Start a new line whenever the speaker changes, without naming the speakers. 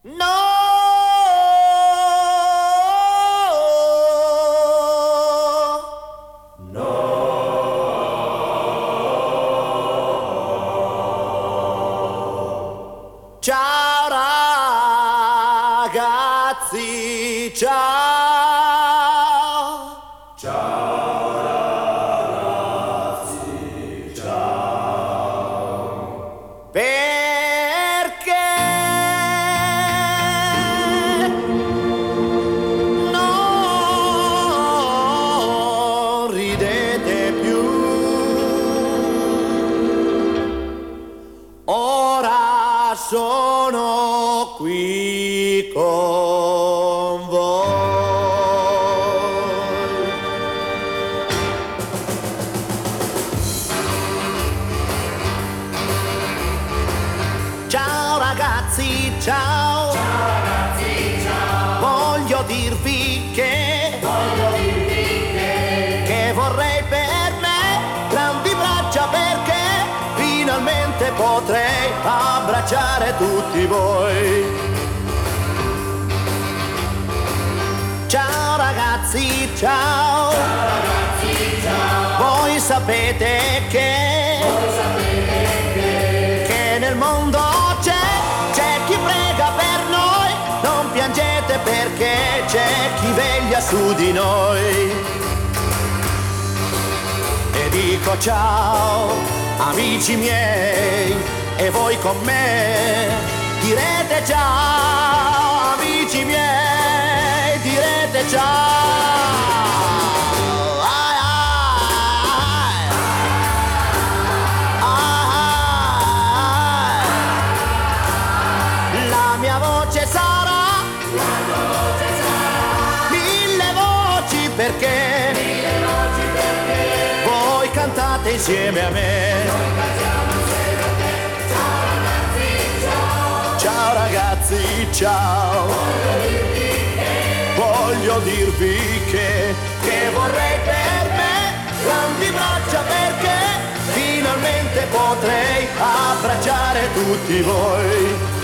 No! Ciao ragazzi, ciao!
Ciao ragazzi, ciao.
Perché non ridete più? Ora sono qui con voi. Ciao ragazzi, ciao.
Ciao ragazzi, ciao.
Voglio dirvi che vorrei per me grandi braccia, perché finalmente potrei abbracciare tutti voi. Ciao ragazzi, ciao.
Ciao ragazzi, ciao.
Voi sapete che nel mondo c'è chi prega per noi. Non piangete perché c'è chi veglia su di noi. E dico ciao, amici miei, e voi con me direte ciao, amici miei, direte ciao. Ai, ai, ai. La mia voce sarà mille voci, perché voi cantate insieme a me. Ciao ragazzi, ciao. Voglio dirvi che vorrei per me grandi braccia, perché finalmente potrei abbracciare tutti voi.